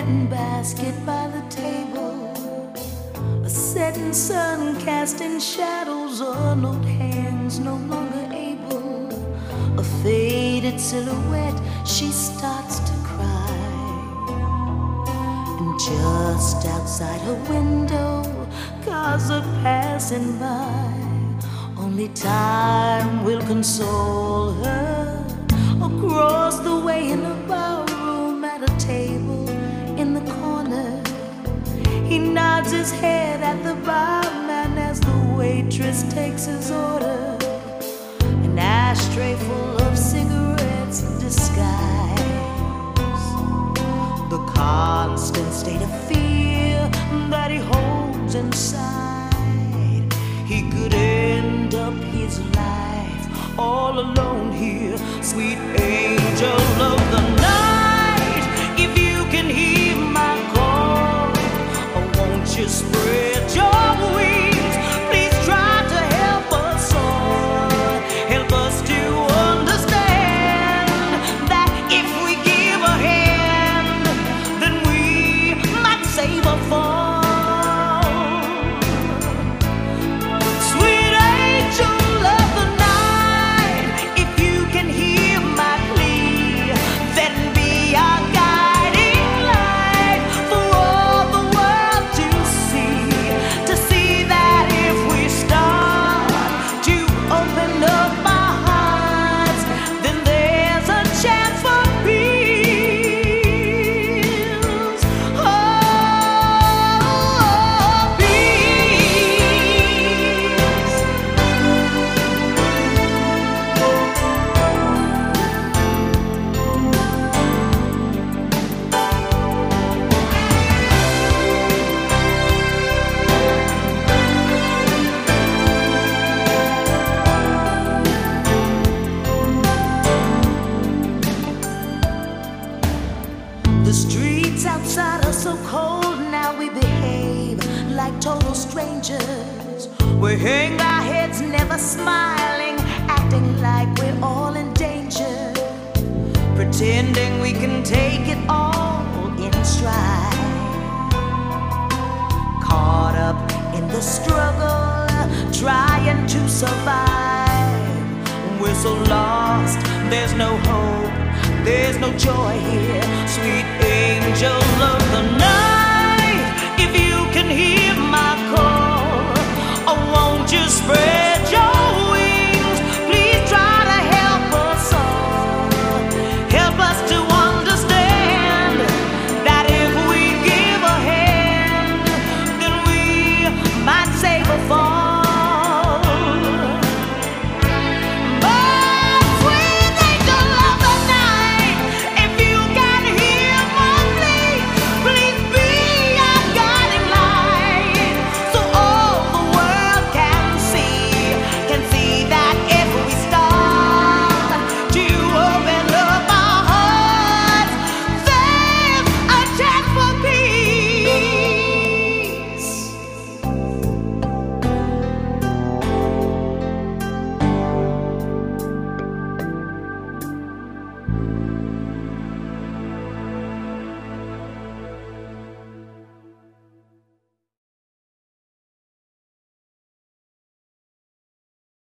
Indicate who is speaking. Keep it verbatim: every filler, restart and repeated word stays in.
Speaker 1: knitting basket by the table, a setting sun casting shadows on old hands no longer able. A faded silhouette, she starts to cry, and just outside her window, cars are passing by. Only time will console her. Across the way in a ballroom at a table in the corner, he nods his head at the barman as the waitress takes his order. An ashtray full of cigarettes disguise the constant state of fear that he holds inside. He could end up his life all alone here. Sweet angel of the night, if you can hear my call, or won't you spread your wings? Please try to help us all. Help us to understand that if we give a hand, then we might save a fall. The streets outside are so cold, now we behave like total strangers. We hang our heads, never smiling, acting like we're all in danger, pretending we can take it all in stride. Caught up in the struggle, trying to survive. We're so lost, there's no hope, there's no joy here. Sweet angel of the night, if you can hear